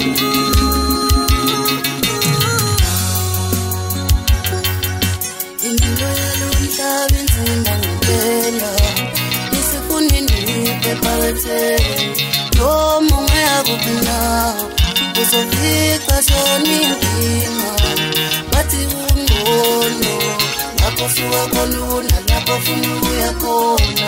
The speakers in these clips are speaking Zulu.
Impilo yalomhlaba inzima ngempela isifuna indipe phakatheni noma ungekuphi uzofica sona inkinga bathi ungcono lapho suka khona unalapho ufuna ukuya khona.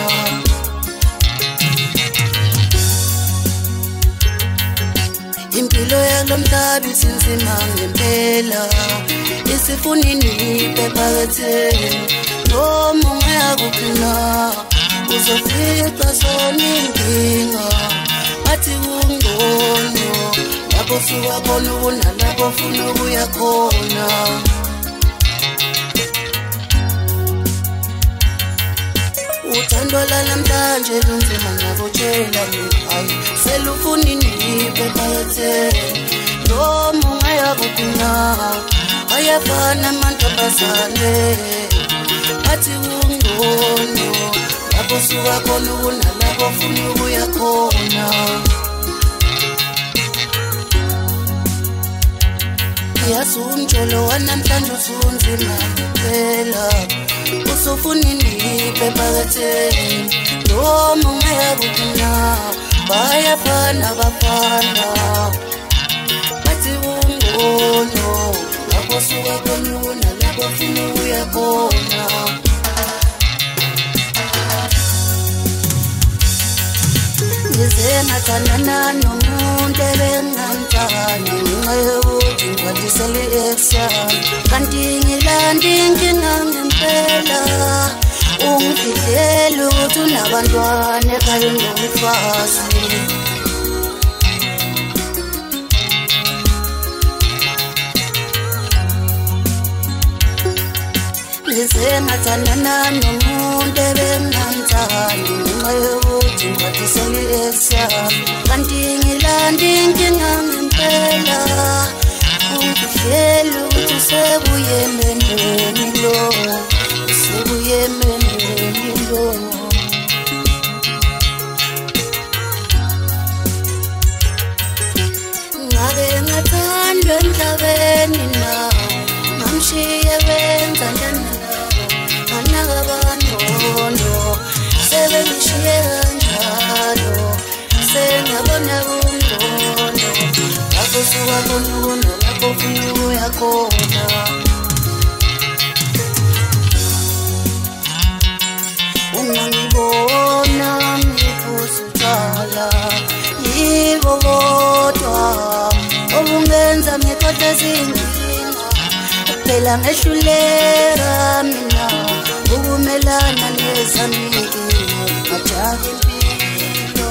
Impilo yalomhlaba isinzima ngempela isifuna indipe phakatheni noma ungekuphi uzofica sona inkinga bathi ungcono lapho suka khona unalapho ufuna ukuya khona. Uthando lalamhlanje lunzima ngakutshela hayi selufuna indipe phakatheni noma ungekuphi ayafana amantombazane bathi ungcono lapho suka khona unalapho ufuna ukuya khona. Yazi umjolo wanamhlanje usunzima ngempela usufuna indipe phakatheni noma ungekuphi bayafana abafana bathi ungcono lapho suka khona unalapho ufuna ukuya khona. Ngize ngathandana nomuntu ebengamthandi ngenxa yokuthi ngibhalisele i-exam kanti ngilanda inkinga ngempela ungifihlele ukuthi unabantwana ekhaya unomfazi. Ngize ngathandana nomuntu ebengamthandi ngenxa yokuthi ngibhalisele i-exam kanti ngilanda inkinga ngempela ungifihlele ukuthi usebuye emendweni lo usebuye emendweni lo. Ngake ngathandwa emhlabeni ngamshiya benza njani anakabanono sebengishiye kanjalo sengabona kungcono lapho suka khona unalapho ufuna ukuya khona. Ungangibona ngiphuzucala yibo kodwa obungenza ngikhohle zinkinga phela ngehluleka mina ukumelana nezami ngajahi impilo.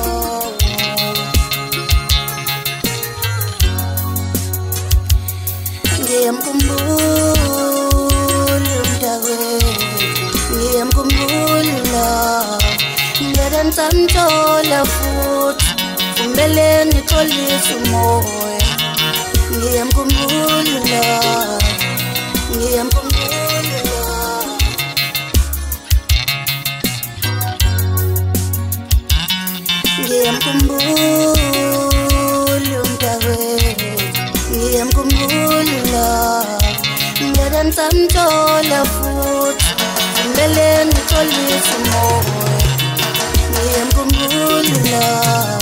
Ngiyamkhumbula umntakwethu ngiyamkhumbula ngeke ngisamthola futhi kumele ngixolise umoya. Ngiyamkhumbula umntakwethu ngiyamkhumbula ngeke ngisamthola futhi kumele ngixolise umoya. Ngiyamkhumbula